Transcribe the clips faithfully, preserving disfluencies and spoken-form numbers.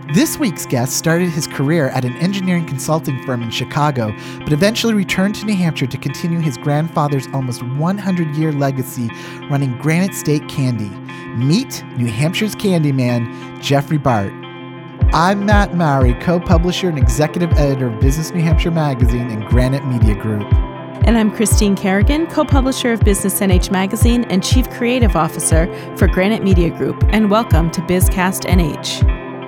This week's guest started his career at an engineering consulting firm in Chicago, but eventually returned to New Hampshire to continue his grandfather's almost one hundred year legacy running Granite State Candy. Meet New Hampshire's Candyman, Jeffrey Bart. I'm Matt Mowry, co-publisher and executive editor of Business New Hampshire Magazine and Granite Media Group. And I'm Christine Kerrigan, co-publisher of Business N H Magazine and chief creative officer for Granite Media Group. And welcome to BizCast N H.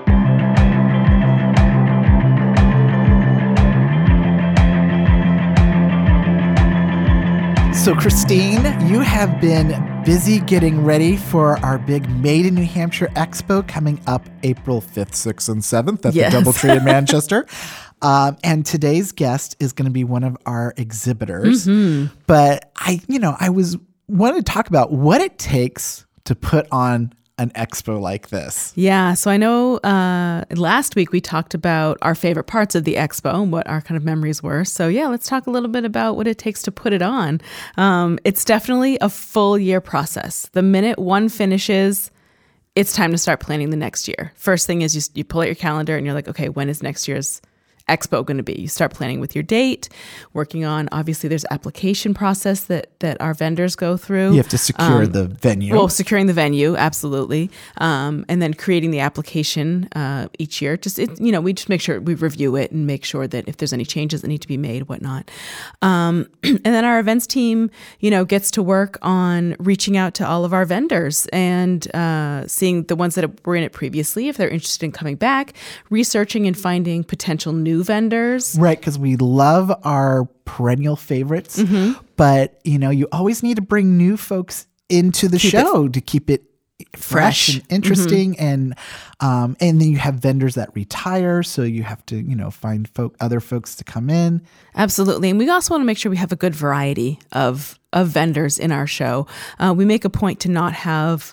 So, Christine, you have been busy getting ready for our big Made in New Hampshire Expo coming up April fifth, sixth, and seventh at yes. the Doubletree in Manchester. Um, and today's guest is going to be one of our exhibitors. Mm-hmm. But I, you know, I was wanted to talk about what it takes to put on an expo like this. Yeah. So I know uh, last week we talked about our favorite parts of the expo and what our kind of memories were. So yeah, let's talk a little bit about what it takes to put it on. Um, it's definitely a full year process. The minute one finishes, it's time to start planning the next year. First thing is you, you pull out your calendar and you're like, okay, when is next year's expo going to be? You start planning with your date, working on, obviously there's application process that that our vendors go through. You have to secure um, the venue. Well, securing the venue, absolutely. Um, and then creating the application uh, each year. Just, it, you know, we just make sure we review it and make sure that if there's any changes that need to be made, whatnot. Um, and then our events team, you know, gets to work on reaching out to all of our vendors and uh, seeing the ones that were in it previously, if they're interested in coming back, researching and finding potential new vendors. Right, because we love our perennial favorites, mm-hmm. but you know, you always need to bring new folks into the keep show to keep it fresh, fresh. and interesting, mm-hmm. and um, and then you have vendors that retire, so you have to you know find folk other folks to come in. Absolutely, and we also want to make sure we have a good variety of of vendors in our show. Uh, we make a point to not have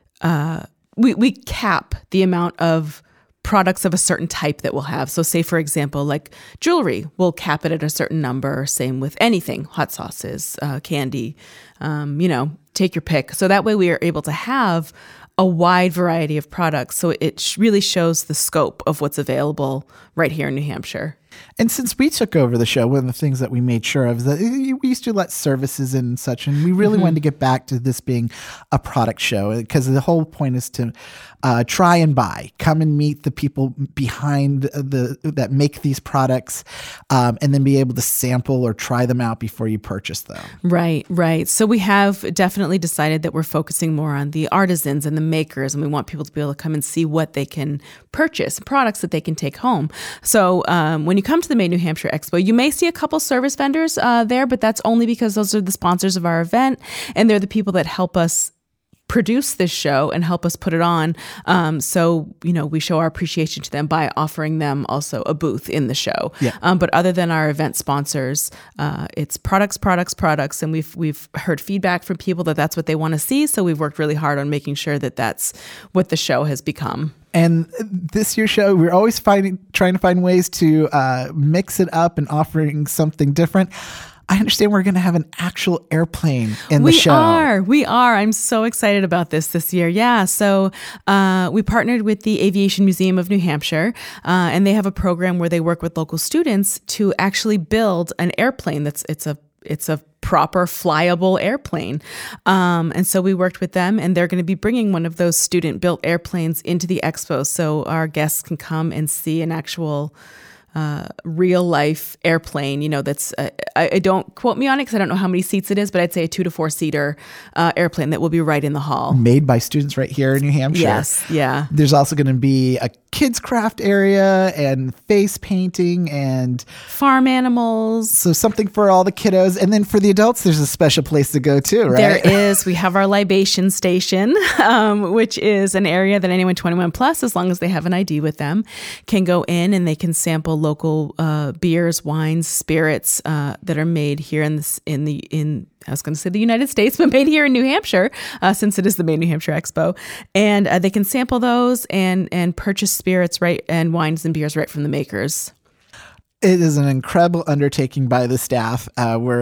uh, we we cap the amount of products of a certain type that we'll have. So say, for example, like jewelry, we'll cap it at a certain number. Same with anything, hot sauces, uh, candy, um, you know, take your pick. So that way we are able to have a wide variety of products. So it sh- really shows the scope of what's available right here in New Hampshire. And since we took over the show, one of the things that we made sure of is that we used to let services in and such, and we really mm-hmm. wanted to get back to this being a product show because the whole point is to uh, try and buy, come and meet the people behind the that make these products, um, and then be able to sample or try them out before you purchase them. Right, right. So we have definitely decided that we're focusing more on the artisans and the makers, and we want people to be able to come and see what they can purchase, products that they can take home. So um, when you come to the Made New Hampshire Expo, you may see a couple service vendors uh, there, but that's only because those are the sponsors of our event, and they're the people that help us produce this show and help us put it on. Um, so, you know, we show our appreciation to them by offering them also a booth in the show. Yeah. Um, but other than our event sponsors, uh, it's products, products, products. And we've, we've heard feedback from people that that's what they want to see. So we've worked really hard on making sure that that's what the show has become. And this year's show, we're always finding, trying to find ways to uh, mix it up and offering something different. I understand we're going to have an actual airplane in we the show. We are. We are. I'm so excited about this this year. Yeah. So uh, we partnered with the Aviation Museum of New Hampshire, uh, and they have a program where they work with local students to actually build an airplane that's it's a it's a proper flyable airplane. Um, and so we worked with them, and they're going to be bringing one of those student-built airplanes into the expo so our guests can come and see an actual Uh, real life airplane, you know, that's, uh, I, I don't quote me on it because I don't know how many seats it is, but I'd say a two to four seater uh, airplane that will be right in the hall. Made by students right here in New Hampshire. Yes, yeah. There's also going to be a kids craft area and face painting and farm animals. So something for all the kiddos. And then for the adults, there's a special place to go too, right? There is. We have our libation station, um, which is an area that anyone twenty-one plus, as long as they have an I D with them, can go in and they can sample local uh, beers, wines, spirits uh, that are made here in this in the in I was going to say the United States, but made here in New Hampshire, uh, since it is the Made New Hampshire Expo, and uh, they can sample those and and purchase spirits right and wines and beers right from the makers. It is an incredible undertaking by the staff. Uh, we're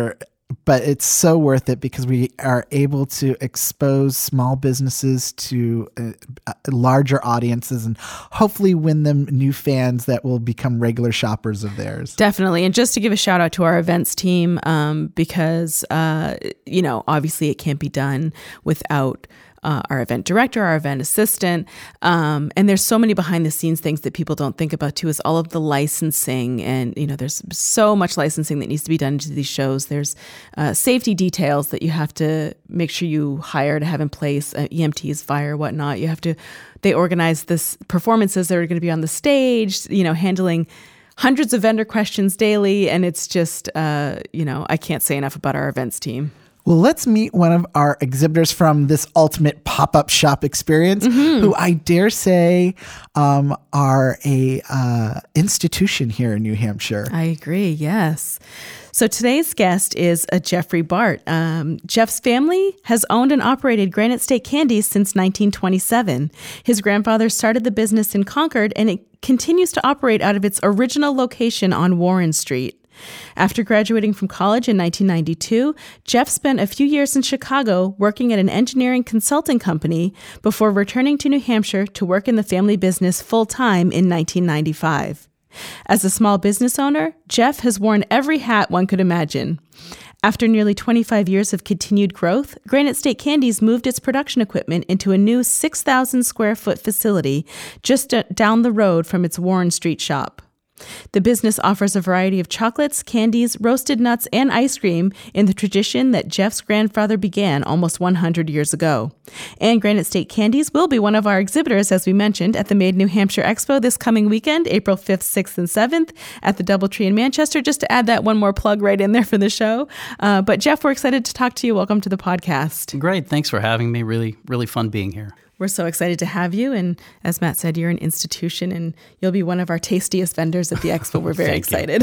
but it's so worth it because we are able to expose small businesses to uh, uh, larger audiences and hopefully win them new fans that will become regular shoppers of theirs. Definitely. And just to give a shout out to our events team, um, because, uh, you know, obviously it can't be done without Uh, our event director, our event assistant. Um, and there's so many behind the scenes things that people don't think about too, is all of the licensing. And, you know, there's so much licensing that needs to be done to these shows. There's uh, safety details that you have to make sure you hire to have in place, uh, E M Ts, fire, whatnot. You have to, they organize this performances that are going to be on the stage, you know, handling hundreds of vendor questions daily. And it's just, uh, you know, I can't say enough about our events team. Well, let's meet one of our exhibitors from this ultimate pop-up shop experience, mm-hmm. who I dare say um, are a uh, institution here in New Hampshire. I agree, yes. So today's guest is a Jeffrey Bart. Um, Jeff's family has owned and operated Granite State Candies since nineteen twenty-seven. His grandfather started the business in Concord, and it continues to operate out of its original location on Warren Street. After graduating from college in nineteen ninety-two, Jeff spent a few years in Chicago working at an engineering consulting company before returning to New Hampshire to work in the family business full-time in nineteen ninety-five. As a small business owner, Jeff has worn every hat one could imagine. After nearly twenty-five years of continued growth, Granite State Candies moved its production equipment into a new six thousand square foot facility just down the road from its Warren Street shop. The business offers a variety of chocolates, candies, roasted nuts, and ice cream in the tradition that Jeff's grandfather began almost one hundred years ago. And Granite State Candies will be one of our exhibitors, as we mentioned, at the Made New Hampshire Expo this coming weekend, April fifth, sixth, and seventh at the Doubletree in Manchester, just to add that one more plug right in there for the show. Uh, but Jeff, we're excited to talk to you. Welcome to the podcast. Great. Thanks for having me. Really, really fun being here. We're so excited to have you. And as Matt said, you're an institution and you'll be one of our tastiest vendors at the expo. We're very excited.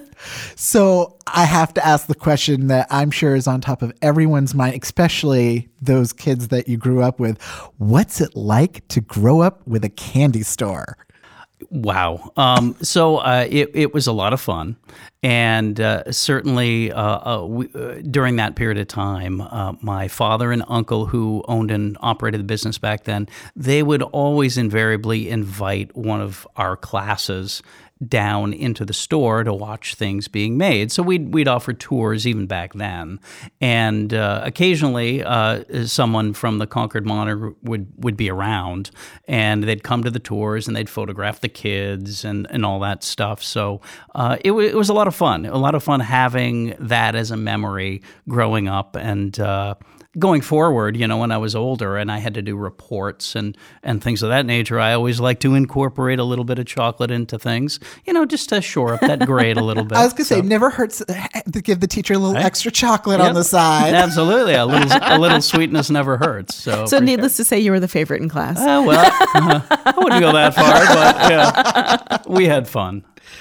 So I have to ask the question that I'm sure is on top of everyone's mind, especially those kids that you grew up with. What's it like to grow up with a candy store? Wow. Um, so uh, it, it was a lot of fun. And uh, certainly uh, uh, we, uh, during that period of time, uh, my father and uncle who owned and operated the business back then, they would always invariably invite one of our classes down into the store to watch things being made. So we'd, we'd offer tours even back then. And uh, occasionally uh, someone from the Concord Monitor would, would be around and they'd come to the tours and they'd photograph the kids and, and all that stuff. So uh, it, w- it was a lot of fun, a lot of fun having that as a memory growing up. And uh, going forward, you know, when I was older and I had to do reports and, and things of that nature, I always like to incorporate a little bit of chocolate into things, you know, just to shore up that grade a little bit. I was going to so. say, it never hurts to give the teacher a little Right? extra chocolate Yep. on the side. Absolutely. A little a little sweetness never hurts. So, So needless sure. to say, you were the favorite in class. Uh, well, uh, I wouldn't go that far, but yeah, we had fun.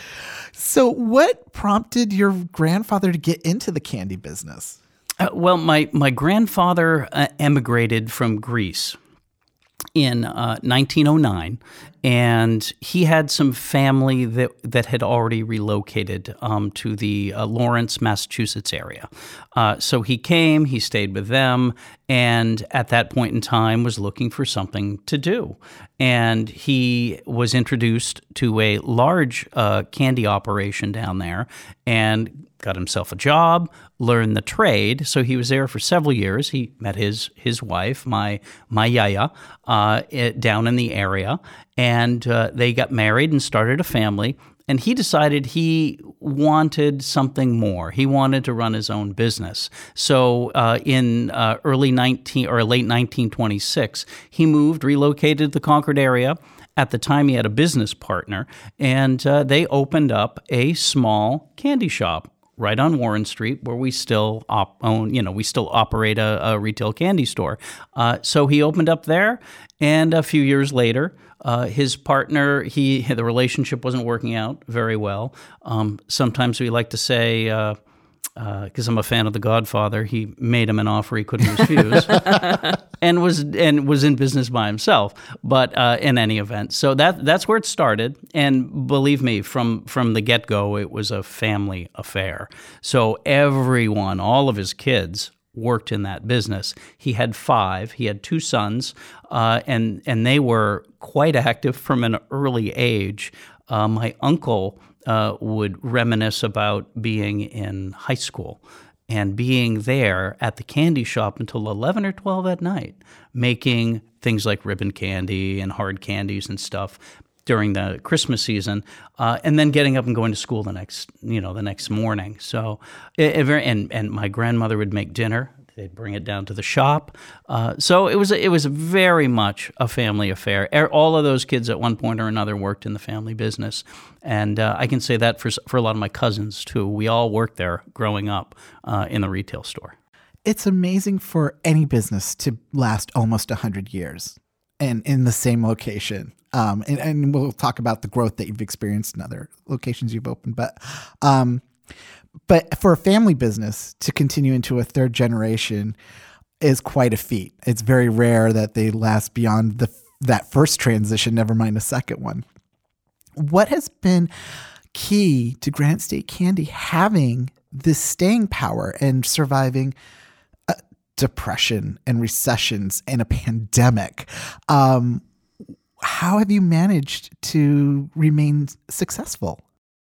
So what prompted your grandfather to get into the candy business? Uh, well, my, my grandfather uh, emigrated from Greece in uh, nineteen oh nine, and he had some family that that had already relocated um, to the uh, Lawrence, Massachusetts area. Uh, so he came, he stayed with them, and at that point in time was looking for something to do. And he was introduced to a large uh, candy operation down there and got himself a job, learned the trade. So he was there for several years. He met his his wife, my my yaya, uh, it, down in the area, and uh, they got married and started a family. And he decided he wanted something more. He wanted to run his own business. So uh, in uh, early nineteen or late nineteen twenty-six, he moved, relocated to the Concord area. At the time, he had a business partner, and uh, they opened up a small candy shop right on Warren Street, where we still op- own, you know, we still operate a, a retail candy store. Uh, so he opened up there, and a few years later, uh, his partner, he the relationship wasn't working out very well. Um, sometimes we like to say, uh, because uh, I'm a fan of The Godfather, he made him an offer he couldn't refuse, and was and was in business by himself. But uh, in any event, so that that's where it started. And believe me, from from the get go, it was a family affair. So everyone, all of his kids, worked in that business. He had five. He had two sons, uh, and and they were quite active from an early age. Uh, my uncle uh, would reminisce about being in high school and being there at the candy shop until eleven or twelve at night, making things like ribbon candy and hard candies and stuff during the Christmas season, uh, and then getting up and going to school the next, you know, the next morning. So, it, it very, and and my grandmother would make dinner. They'd bring it down to the shop. Uh, so it was it was very much a family affair. All of those kids at one point or another worked in the family business, and uh, I can say that for for a lot of my cousins too. We all worked there growing up uh, in the retail store. It's amazing for any business to last almost one hundred years and in the same location. Um, and, and we'll talk about the growth that you've experienced in other locations you've opened. But um, but for a family business to continue into a third generation is quite a feat. It's very rare that they last beyond the that first transition, never mind a second one. What has been key to Granite State Candy having this staying power and surviving uh, depression and recessions and a pandemic? Um, how have you managed to remain successful?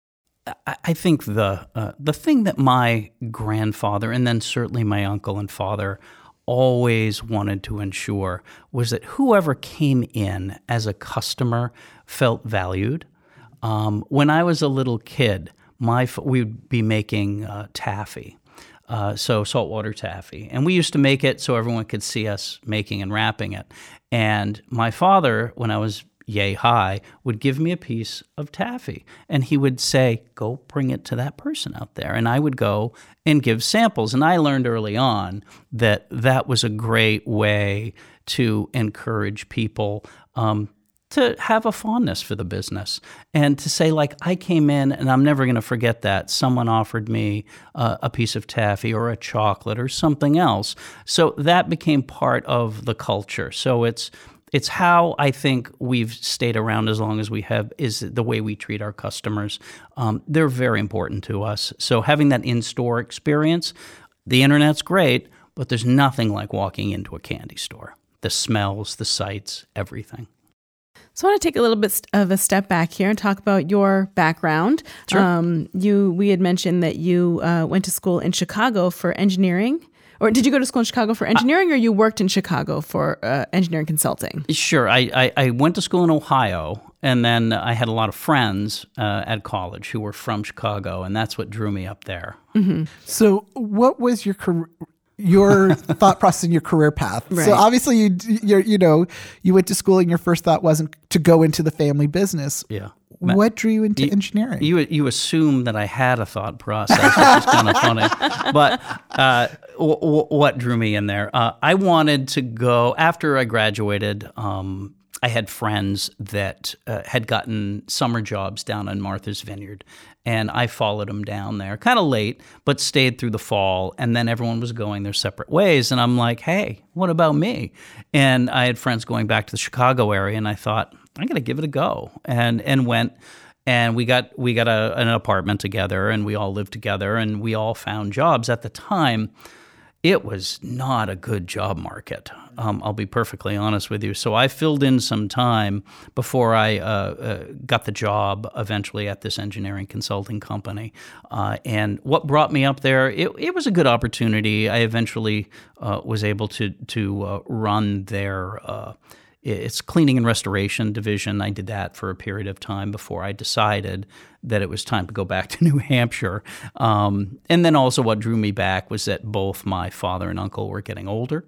I think the uh, the thing that my grandfather and then certainly my uncle and father always wanted to ensure was that whoever came in as a customer felt valued. Um, when I was a little kid, my we would be making uh, taffy, uh, so saltwater taffy, and we used to make it so everyone could see us making and wrapping it. And my father, when I was yay high, would give me a piece of taffy, and he would say, "Go bring it to that person out there." And I would go and give samples. And I learned early on that that was a great way to encourage people um, to have a fondness for the business and to say, like, I came in and I'm never going to forget that. Someone offered me uh, a piece of taffy or a chocolate or something else. So that became part of the culture. So it's It's how I think we've stayed around as long as we have, is the way we treat our customers. Um, they're very important to us. So having that in-store experience, the internet's great, but there's nothing like walking into a candy store. The smells, the sights, everything. So I want to take a little bit of a step back here and talk about your background. Sure. Um, you, we had mentioned that you uh, went to school in Chicago for engineering. Or did you go to school in Chicago for engineering, or you worked in Chicago for uh, engineering consulting? Sure. I, I, I went to school in Ohio, and then I had a lot of friends uh, at college who were from Chicago, and that's what drew me up there. Mm-hmm. So what was your career, your thought process in your career path? Right. So obviously, you you're, you know, you went to school, and your first thought wasn't to go into the family business. Yeah. What drew you into you, engineering? You you assume that I had a thought process, which is kind of funny. But uh, w- w- what drew me in there? Uh, I wanted to go, after I graduated, um, I had friends that uh, had gotten summer jobs down in Martha's Vineyard, and I followed them down there, kind of late, but stayed through the fall, and then everyone was going their separate ways, and I'm like, hey, what about me? And I had friends going back to the Chicago area, and I thought, I got to give it a go, and and went, and we got we got a, an apartment together, and we all lived together, and we all found jobs. At the time, it was not a good job market. Um, I'll be perfectly honest with you. So I filled in some time before I uh, uh, got the job eventually at this engineering consulting company. Uh, and what brought me up there, it, it was a good opportunity. I eventually uh, was able to to uh, run their uh, It's cleaning and restoration division. I did that for a period of time before I decided that it was time to go back to New Hampshire. Um, and then also what drew me back was that both my father and uncle were getting older,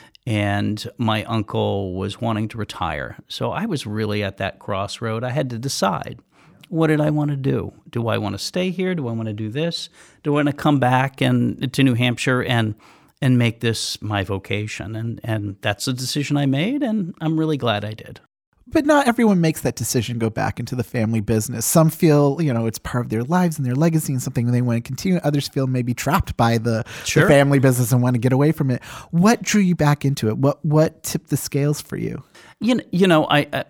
and my uncle was wanting to retire. So I was really at that crossroad. I had to decide, what did I want to do? Do I want to stay here? Do I want to do this? Do I want to come back and to New Hampshire and and make this my vocation? And and that's a decision I made, and I'm really glad I did. But not everyone makes that decision, go back into the family business. Some feel, you know, it's part of their lives and their legacy and something they want to continue. Others feel maybe trapped by the, sure. the family business and want to get away from it. What drew you back into it? What what tipped the scales for you? You know, you know I, I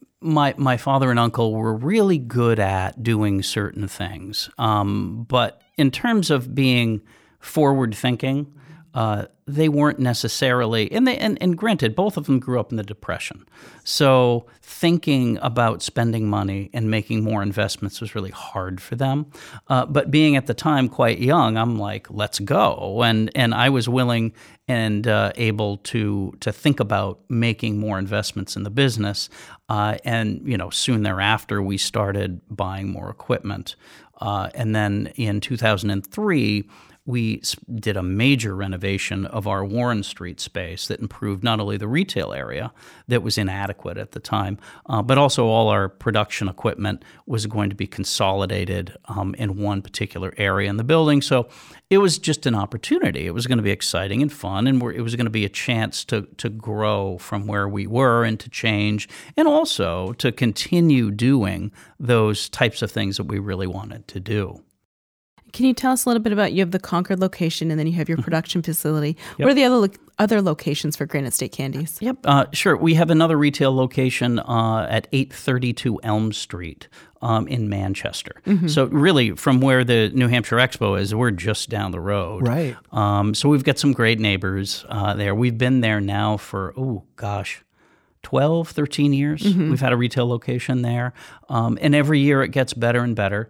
my my father and uncle were really good at doing certain things. Um, but in terms of being forward thinking, Uh, they weren't necessarily, and they and, and granted, both of them grew up in the Depression. So thinking about spending money and making more investments was really hard for them. Uh, but being at the time quite young, I'm like, let's go. And and I was willing and uh, able to to think about making more investments in the business. Uh, and, you know, soon thereafter, we started buying more equipment. Uh, and then in two thousand three, we did a major renovation of our Warren Street space that improved not only the retail area that was inadequate at the time, uh, but also all our production equipment was going to be consolidated um, in one particular area in the building. So it was just an opportunity. It was going to be exciting and fun, and we're, it was going to be a chance to to grow from where we were and to change, and also to continue doing those types of things that we really wanted to do. Can you tell us a little bit about, you have the Concord location and then you have your production facility. Yep. What are the other lo- other locations for Granite State Candies? Yep, uh, sure. We have another retail location uh, at eight thirty-two Elm Street um, in Manchester. Mm-hmm. So really, from where the New Hampshire Expo is, we're just down the road. Right. Um, so we've got some great neighbors uh, there. We've been there now for, oh, gosh, twelve, thirteen years. Mm-hmm. We've had a retail location there. Um, and every year it gets better and better.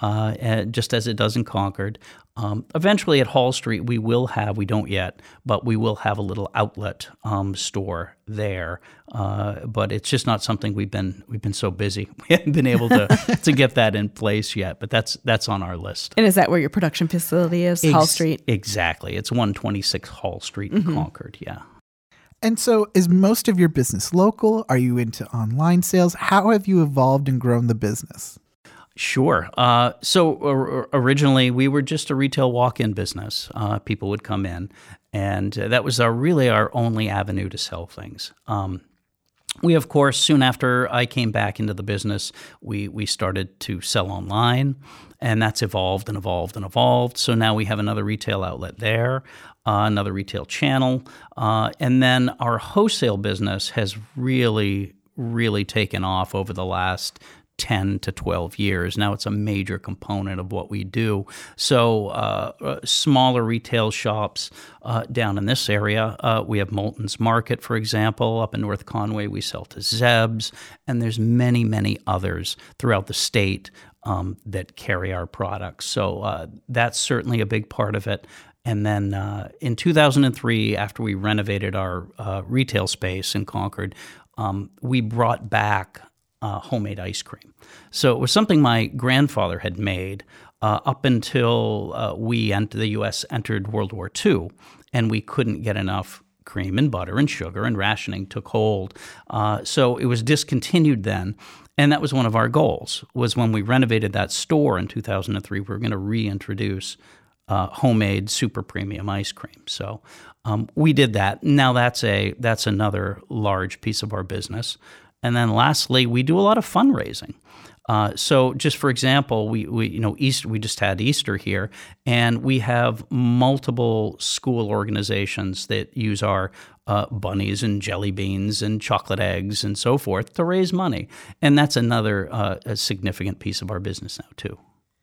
Uh, just as it does in Concord. Um, eventually at Hall Street, we will have, we don't yet, but we will have a little outlet um, store there. Uh, but it's just not something we've been we've been so busy. We haven't been able to to get that in place yet, but that's that's on our list. And is that where your production facility is, Ex- Hall Street? Exactly. It's one twenty-six Hall Street in mm-hmm. Concord, yeah. And so is most of your business local? Are you into online sales? How have you evolved and grown the business? Sure. Uh, so uh, originally, we were just a retail walk-in business. Uh, people would come in, and uh, that was our really our only avenue to sell things. Um, we, of course, soon after I came back into the business, we we started to sell online, and that's evolved and evolved and evolved. So now we have another retail outlet there, uh, another retail channel, uh, and then our wholesale business has really, really taken off over the last ten to twelve years. Now it's a major component of what we do. So uh, uh, smaller retail shops uh, down in this area, uh, we have Moulton's Market, for example. Up in North Conway, we sell to Zeb's, and there's many, many others throughout the state um, that carry our products. So uh, that's certainly a big part of it. And then uh, in two thousand three, after we renovated our uh, retail space in Concord, um, we brought back Uh, homemade ice cream. So it was something my grandfather had made uh, up until uh, we entered the U S entered World War Two, and we couldn't get enough cream and butter and sugar, and rationing took hold. Uh, so it was discontinued then, and that was one of our goals. Was when we renovated that store in two thousand three, we were going to reintroduce uh, homemade super premium ice cream. So um, we did that. Now that's a that's another large piece of our business. And then lastly, we do a lot of fundraising. Uh, so just for example, we, we you know Easter we just had Easter here, and we have multiple school organizations that use our uh, bunnies and jelly beans and chocolate eggs and so forth to raise money. And that's another uh, a significant piece of our business now too.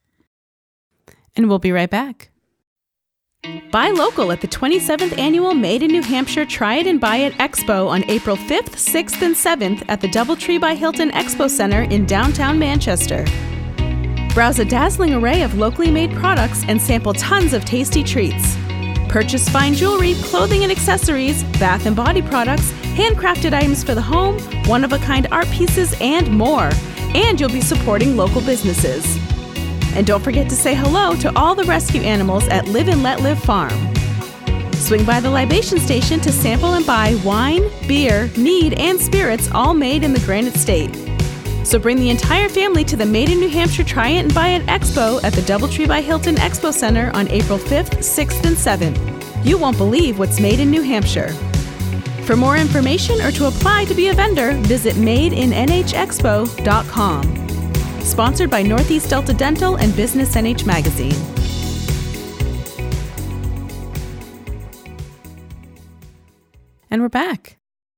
And we'll be right back. Buy local at the twenty-seventh Annual Made in New Hampshire Try It and Buy It Expo on April fifth, sixth, and seventh at the DoubleTree by Hilton Expo Center in downtown Manchester. Browse a dazzling array of locally made products and sample tons of tasty treats. Purchase fine jewelry, clothing and accessories, bath and body products, handcrafted items for the home, one-of-a-kind art pieces, and more. And you'll be supporting local businesses. And don't forget to say hello to all the rescue animals at Live and Let Live Farm. Swing by the libation station to sample and buy wine, beer, mead, and spirits all made in the Granite State. So bring the entire family to the Made in New Hampshire Try It and Buy It Expo at the DoubleTree by Hilton Expo Center on April fifth, sixth, and seventh. You won't believe what's made in New Hampshire. For more information or to apply to be a vendor, visit made in N H expo dot com. Sponsored by Northeast Delta Dental and Business N H Magazine. And we're back.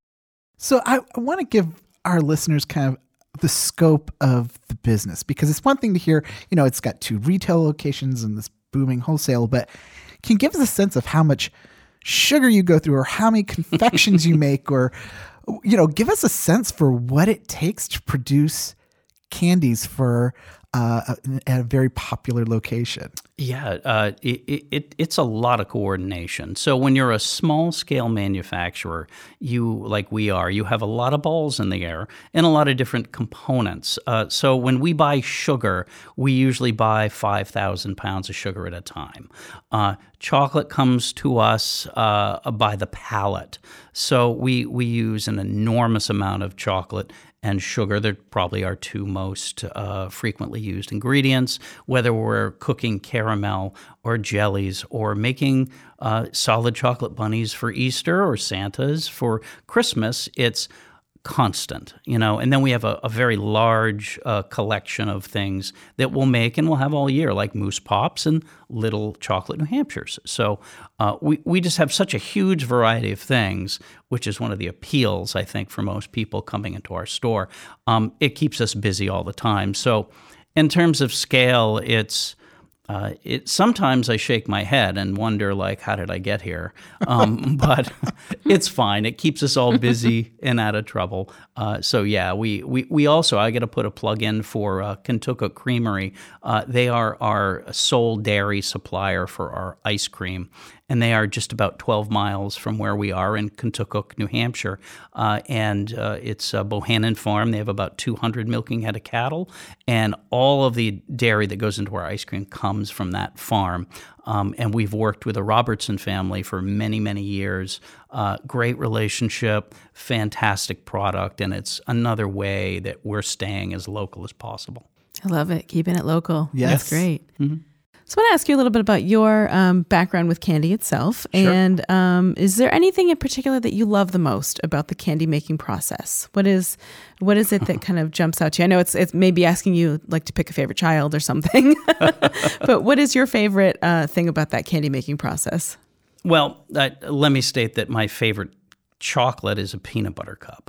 So I, I want to give our listeners kind of the scope of the business, because it's one thing to hear, you know, it's got two retail locations and this booming wholesale, but can you give us a sense of how much sugar you go through or how many confections you make, or, you know, give us a sense for what it takes to produce candies for uh, a, a very popular location. Yeah, uh, it, it, it's a lot of coordination. So when you're a small-scale manufacturer, you, like we are, you have a lot of balls in the air and a lot of different components. Uh, so when we buy sugar, we usually buy five thousand pounds of sugar at a time. Uh, chocolate comes to us uh, by the pallet. So we, we use an enormous amount of chocolate and sugar. They're probably our two most uh, frequently used ingredients, whether we're cooking caramel or jellies or making uh, solid chocolate bunnies for Easter or Santas for Christmas. It's constant, you know, and then we have a, a very large uh, collection of things that we'll make and we'll have all year, like Moose Pops and Little Chocolate New Hampshires. So uh, we, we just have such a huge variety of things, which is one of the appeals, I think, for most people coming into our store. Um, it keeps us busy all the time. So in terms of scale, it's Uh, it sometimes I shake my head and wonder, like, how did I get here? Um, but it's fine. It keeps us all busy and out of trouble. Uh, so yeah, we we we also I got to put a plug in for uh, Kentucky Creamery. Uh, they are our sole dairy supplier for our ice cream, and they are just about twelve miles from where we are in Kentucky, New Hampshire. Uh, and uh, it's a Bohannon Farm. They have about two hundred milking head of cattle, and all of the dairy that goes into our ice cream comes from that farm. Um, and we've worked with the Robertson family for many, many years. Uh, great relationship, fantastic product, and it's another way that we're staying as local as possible. I love it. Keeping it local. Yes. That's great. Mm-hmm. So I want to ask you a little bit about your um, background with candy itself. Sure. And um, is there anything in particular that you love the most about the candy making process? What is what is it that kind of jumps out to you? I know it's it's maybe asking you like to pick a favorite child or something, but what is your favorite uh, thing about that candy making process? Well, uh, let me state that my favorite chocolate is a peanut butter cup.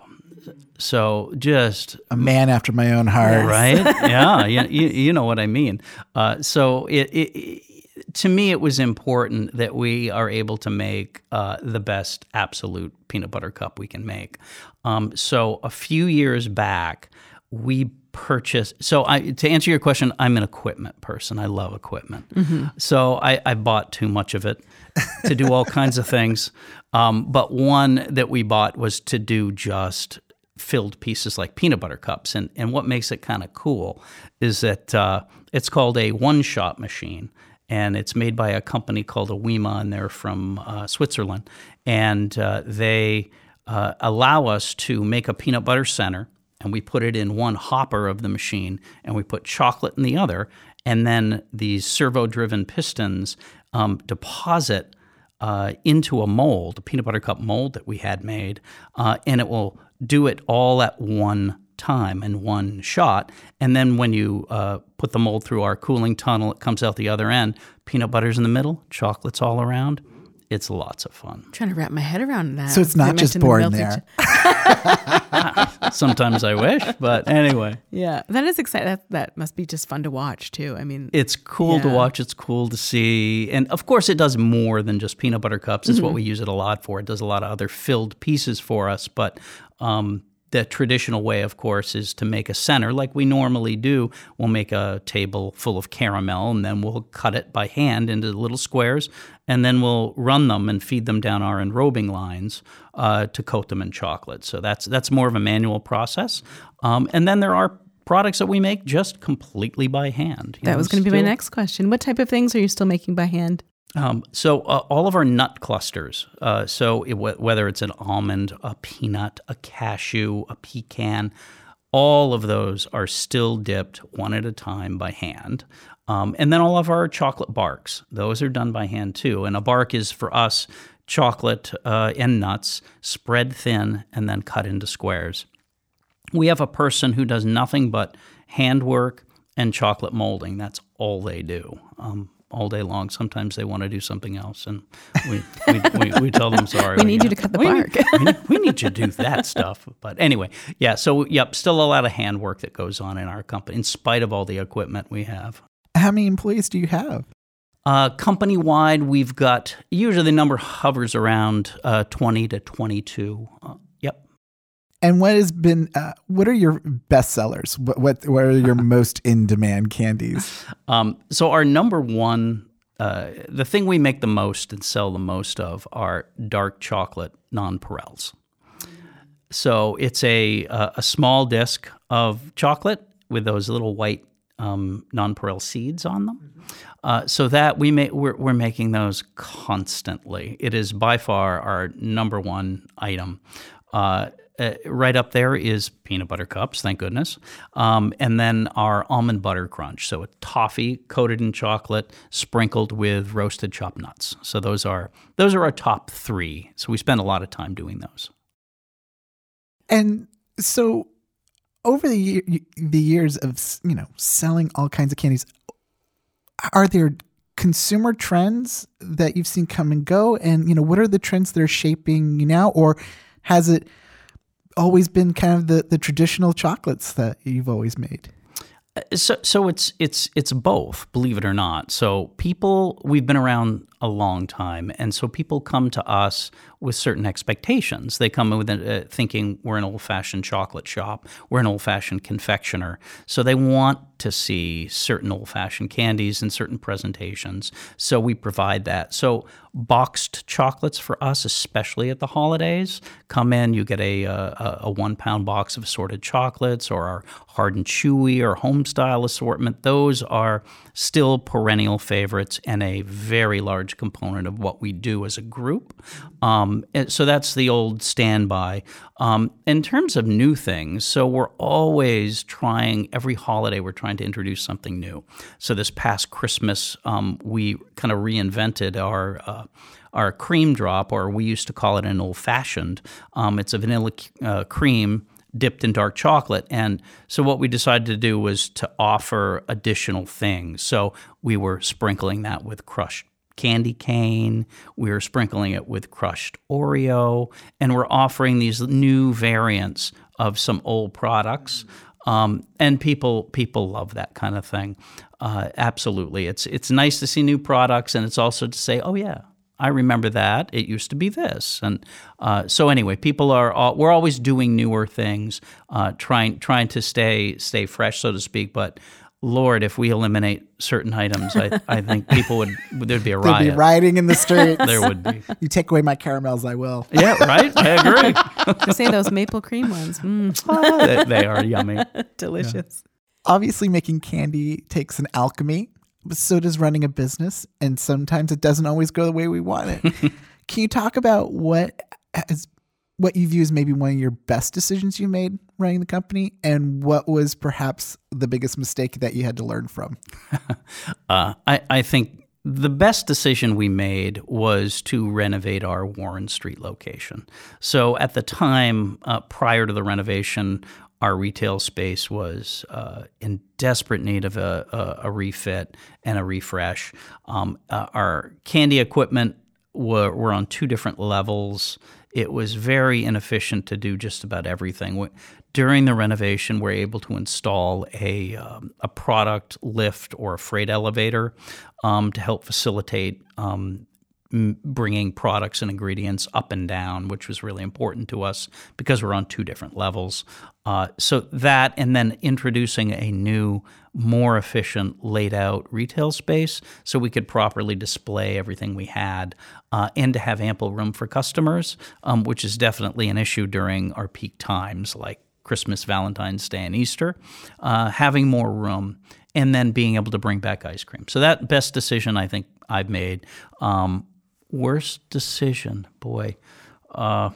So just a man after my own heart, right? Yeah, you, you, you know what I mean. Uh, so it, it, it, to me, it was important that we are able to make uh, the best absolute peanut butter cup we can make. Um, so a few years back, we purchased. So I, to answer your question, I'm an equipment person. I love equipment. Mm-hmm. So I, I bought too much of it to do all kinds of things. Um, but one that we bought was to do just filled pieces like peanut butter cups. And, and what makes it kind of cool is that uh, it's called a one-shot machine, and it's made by a company called Awima, and they're from uh, Switzerland. And uh, they uh, allow us to make a peanut butter center, and we put it in one hopper of the machine, and we put chocolate in the other, and then these servo-driven pistons um, deposit uh, into a mold, a peanut butter cup mold that we had made, uh, and it will do it all at one time in one shot. And then when you uh, put the mold through our cooling tunnel, it comes out the other end. Peanut butter's in the middle, chocolate's all around. It's lots of fun. I'm trying to wrap my head around that. So it's not just born there. Sometimes I wish, but anyway. Yeah, that is exciting. That, that must be just fun to watch too. I mean, it's cool yeah. to watch. It's cool to see. And of course, it does more than just peanut butter cups. It's mm-hmm. what we use it a lot for. It does a lot of other filled pieces for us. But um, the traditional way, of course, is to make a center like we normally do. We'll make a table full of caramel, and then we'll cut it by hand into little squares, and then we'll run them and feed them down our enrobing lines uh, to coat them in chocolate. So that's that's more of a manual process. Um, and then there are products that we make just completely by hand. That know, was going to be my next question. What type of things are you still making by hand? Um, so uh, all of our nut clusters, uh, so it, w- whether it's an almond, a peanut, a cashew, a pecan, all of those are still dipped one at a time by hand. Um, and then all of our chocolate barks, those are done by hand too. And a bark is for us chocolate uh, and nuts, spread thin, and then cut into squares. We have a person who does nothing but handwork and chocolate molding. That's all they do. Um, all day long. Sometimes they want to do something else, and we we, we, we tell them sorry. We need you to cut the we bark. Need, we, need, we need you to do that stuff. But anyway, yeah. So yep, still a lot of handwork that goes on in our company, in spite of all the equipment we have. How many employees do you have? Uh, company wide, we've got usually the number hovers around uh, twenty to twenty-two. Uh, yep. And what has been? Uh, what are your best sellers? What what, what are your most in demand candies? Um, so our number one, uh, the thing we make the most and sell the most of are dark chocolate nonpareils. So it's a a, a small disc of chocolate with those little white um, nonpareil seeds on them. Uh, so that we make, we're, we're making those constantly. It is by far our number one item. Uh, Uh, right up there is peanut butter cups, thank goodness, um, and then our almond butter crunch. So a toffee coated in chocolate, sprinkled with roasted chopped nuts. So those are those are our top three. So we spend a lot of time doing those. And so, over the year, the years of you know selling all kinds of candies, are there consumer trends that you've seen come and go? And you know, what are the trends that are shaping you now, or has it always been kind of the, the traditional chocolates that you've always made? So, so it's it's it's both, believe it or not. So people, we've been around a long time, and so people come to us with certain expectations. They come with uh, thinking we're an old-fashioned chocolate shop, we're an old-fashioned confectioner. So they want to see certain old-fashioned candies and certain presentations. So we provide that. So boxed chocolates for us, especially at the holidays, come in. You get a a, a one-pound box of assorted chocolates, or our hard and chewy or home-style assortment. Those are still perennial favorites and a very large component of what we do as a group. Um, so that's the old standby. Um, in terms of new things, so we're always trying, every holiday we're trying to introduce something new. So this past Christmas, um, we kind of reinvented our uh, our cream drop, or we used to call it an old-fashioned. Um, it's a vanilla uh, cream dipped in dark chocolate. And so what we decided to do was to offer additional things. So we were sprinkling that with crushed candy cane, we were sprinkling it with crushed Oreo, and we're offering these new variants of some old products. Um, and people people love that kind of thing. Uh, absolutely. It's it's nice to see new products, and it's also to say, oh yeah, I remember that. It used to be this. And uh, so anyway, people are all, we're always doing newer things, uh, trying trying to stay stay fresh, so to speak. But Lord, if we eliminate certain items, I, I think people would, there'd be a riot. There'd be rioting in the streets. There would be. You take away my caramels, I will. Yeah, right? I agree. To say those maple cream ones. Mm. Oh, they, they are yummy. Delicious. Yeah. Obviously, making candy takes an alchemy, but so does running a business. And sometimes it doesn't always go the way we want it. Can you talk about what has what you view as maybe one of your best decisions you made running the company, and what was perhaps the biggest mistake that you had to learn from? uh, I, I think the best decision we made was to renovate our Warren Street location. So at the time, uh, prior to the renovation, our retail space was uh, in desperate need of a, a, a refit and a refresh. Um, uh, our candy equipment were, were on two different levels. It was very inefficient to do just about everything. During the renovation, we're able to install a um, a product lift or a freight elevator um, to help facilitate um, m- bringing products and ingredients up and down, which was really important to us because we're on two different levels. Uh, so that, and then introducing a new, more efficient, laid-out retail space so we could properly display everything we had, uh, and to have ample room for customers, um, which is definitely an issue during our peak times like Christmas, Valentine's Day, and Easter. Uh, having more room, and then being able to bring back ice cream. So that best decision I think I've made. Um, worst decision, boy. Uh,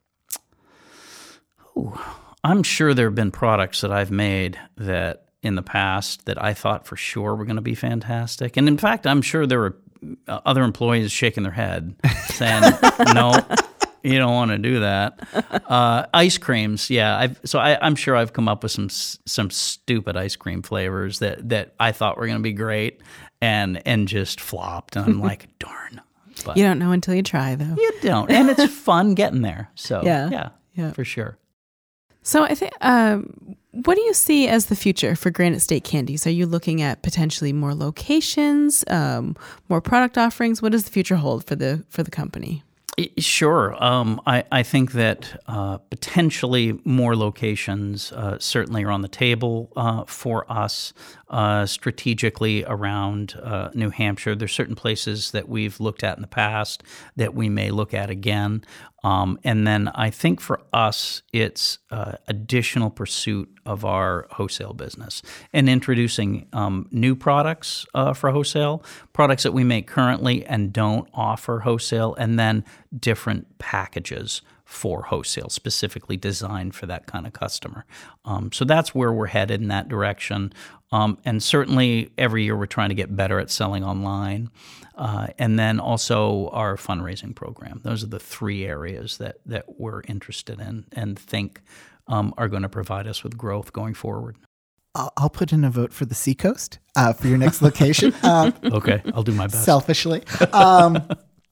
ooh. I'm sure there have been products that I've made that in the past that I thought for sure were going to be fantastic. And in fact, I'm sure there were uh, other employees shaking their head, saying, "No, you don't want to do that." Uh, ice creams, yeah. I've, so I, I'm sure I've come up with some some stupid ice cream flavors that, that I thought were going to be great, and and just flopped. And I'm like, darn. But you don't know until you try, though. You don't, and it's fun getting there. So yeah, yeah, yeah, for sure. So I think, um, what do you see as the future for Granite State Candies? Are you looking at potentially more locations, um, more product offerings? What does the future hold for the for the company? Sure. Um, I, I think that uh, potentially more locations uh, certainly are on the table uh, for us uh, strategically around uh, New Hampshire. There's certain places that we've looked at in the past that we may look at again. Um, and then I think for us, it's uh, additional pursuit of our wholesale business and introducing um, new products uh, for wholesale, products that we make currently and don't offer wholesale, and then different packages for wholesale, specifically designed for that kind of customer. Um, so that's where we're headed in that direction. Um, and certainly every year we're trying to get better at selling online. Uh, and then also our fundraising program. Those are the three areas that, that we're interested in and think um, are going to provide us with growth going forward. I'll, I'll put in a vote for the Seacoast uh, for your next location. Um, okay, I'll do my best. Selfishly. Um,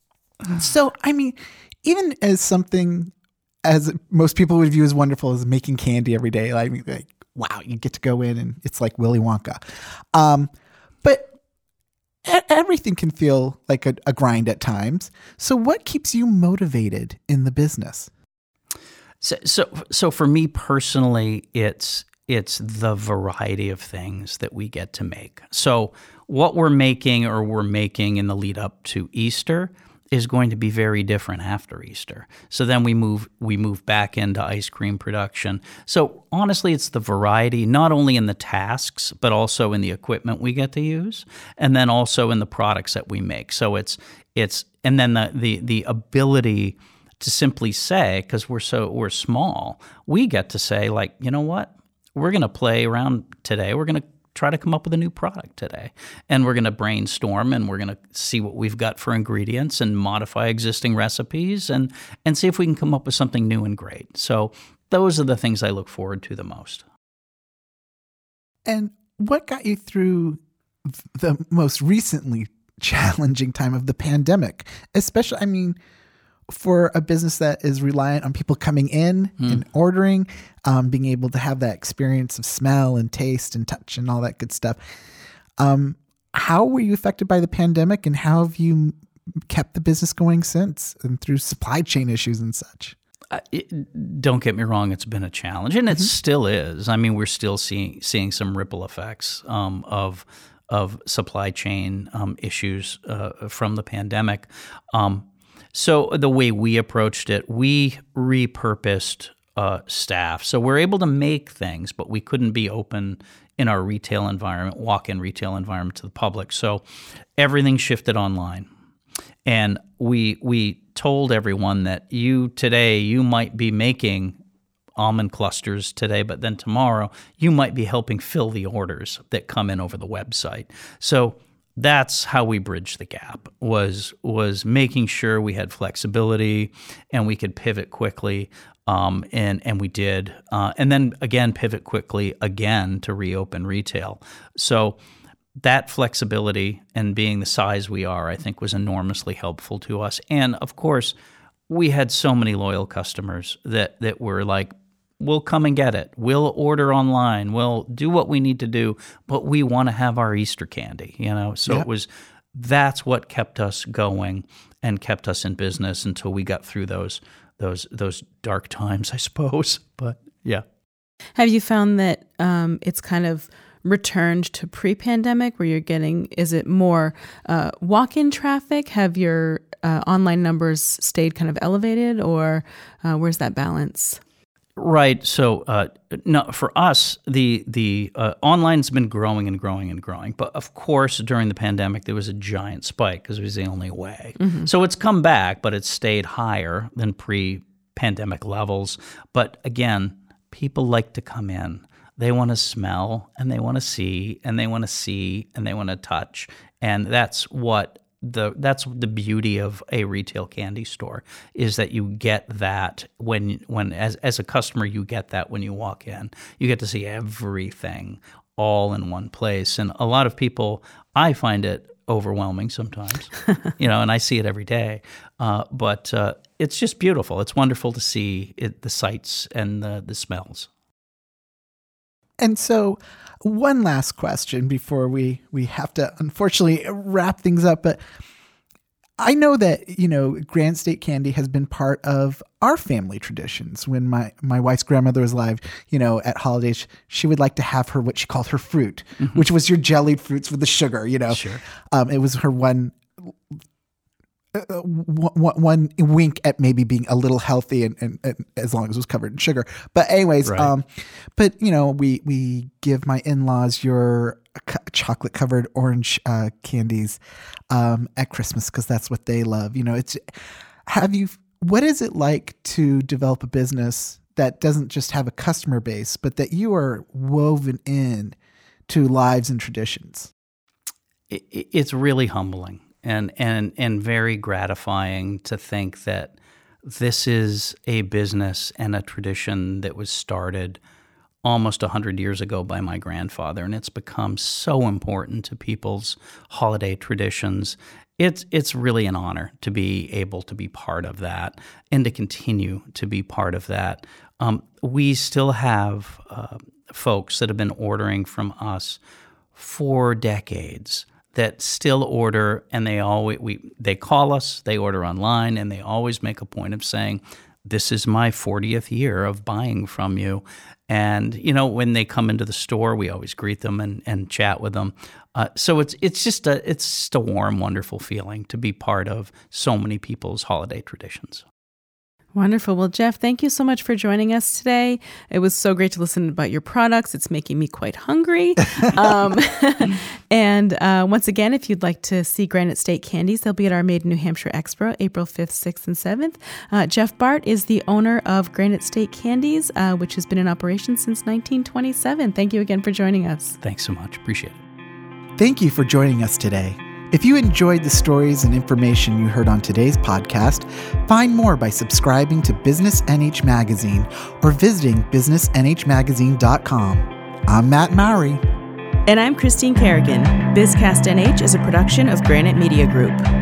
so, I mean, even as something as most people would view as wonderful as making candy every day, like, like wow, you get to go in and it's like Willy Wonka. Um, but everything can feel like a, a grind at times. So what keeps you motivated in the business? So, so, so for me personally, it's it's the variety of things that we get to make. So what we're making or we're making in the lead up to Easter is going to be very different after Easter. So then we move we move back into ice cream production. So honestly, it's the variety, not only in the tasks, but also in the equipment we get to use, and then also in the products that we make. So it's it's and then the the the ability to simply say, because we're so we're small, we get to say, like, you know what, we're going to play around today. We're going to try to come up with a new product today. And we're going to brainstorm and we're going to see what we've got for ingredients and modify existing recipes and, and see if we can come up with something new and great. So those are the things I look forward to the most. And what got you through the most recently challenging time of the pandemic? Especially, I mean, for a business that is reliant on people coming in hmm. and ordering, um, being able to have that experience of smell and taste and touch and all that good stuff. Um, how were you affected by the pandemic, and how have you kept the business going since, and through supply chain issues and such? Uh, it, don't get me wrong, it's been a challenge, and it mm-hmm. still is. I mean, we're still seeing seeing some ripple effects um, of of supply chain um, issues uh, from the pandemic. Um, So the way we approached it, we repurposed uh, staff. So we're able to make things, but we couldn't be open in our retail environment, walk-in retail environment to the public. So everything shifted online. And we we told everyone that you today, you might be making almond clusters today, but then tomorrow you might be helping fill the orders that come in over the website. So that's how we bridged the gap, was was making sure we had flexibility and we could pivot quickly, um, and and we did, uh, and then again pivot quickly again to reopen retail. So that flexibility and being the size we are, I think, was enormously helpful to us. And of course, we had so many loyal customers that that were like, we'll come and get it. We'll order online. We'll do what we need to do, but we want to have our Easter candy, you know? So yep. it was, that's what kept us going and kept us in business until we got through those, those, those dark times, I suppose. But yeah. Have you found that um, it's kind of returned to pre-pandemic where you're getting, is it more uh, walk-in traffic? Have your uh, online numbers stayed kind of elevated, or uh, where's that balance? Right. So, uh, no, for us, the the uh, online's been growing and growing and growing. But of course, during the pandemic, there was a giant spike because it was the only way. Mm-hmm. So it's come back, but it's stayed higher than pre-pandemic levels. But again, people like to come in. They want to smell, and they want to see, and they want to see, and they want to touch. And that's what the that's the beauty of a retail candy store, is that you get that when when as as a customer you get that when you walk in. You get to see everything all in one place, and a lot of people, I find it overwhelming sometimes, you know, and I see it every day. Uh, but uh, it's just beautiful. It's wonderful to see it, the sights and the the smells. And so, one last question before we, we have to unfortunately wrap things up. But I know that, you know, Granite State Candy has been part of our family traditions. When my, my wife's grandmother was alive, you know, at holidays, she would like to have her, what she called her fruit, mm-hmm. which was your jellied fruits with the sugar, you know. Sure. Um, it was her one... Uh, one, one wink at maybe being a little healthy, and, and, and as long as it was covered in sugar. But anyways, right. um, but you know, we we give my in-laws your chocolate covered orange uh, candies um, at Christmas because that's what they love. You know, it's have you. What is it like to develop a business that doesn't just have a customer base, but that you are woven in to lives and traditions? It, it's really humbling. And, and and very gratifying to think that this is a business and a tradition that was started almost one hundred years ago by my grandfather, and it's become so important to people's holiday traditions. It's it's really an honor to be able to be part of that and to continue to be part of that. Um, we still have uh, folks that have been ordering from us for decades that still order, and they always we they call us, they order online, and they always make a point of saying, "This is my fortieth year of buying from you." And you know, when they come into the store, we always greet them and, and chat with them. Uh, so it's it's just a it's just a warm, wonderful feeling to be part of so many people's holiday traditions. Wonderful. Well, Jeff, thank you so much for joining us today. It was so great to listen about your products. It's making me quite hungry. um, and uh, once again, if you'd like to see Granite State Candies, they'll be at our Made in New Hampshire Expo, April fifth, sixth, and seventh. Uh, Jeff Bart is the owner of Granite State Candies, uh, which has been in operation since nineteen twenty-seven. Thank you again for joining us. Thanks so much. Appreciate it. Thank you for joining us today. If you enjoyed the stories and information you heard on today's podcast, find more by subscribing to Business N H Magazine or visiting business n h magazine dot com. I'm Matt Mowry. And I'm Christine Kerrigan. BizCast N H is a production of Granite Media Group.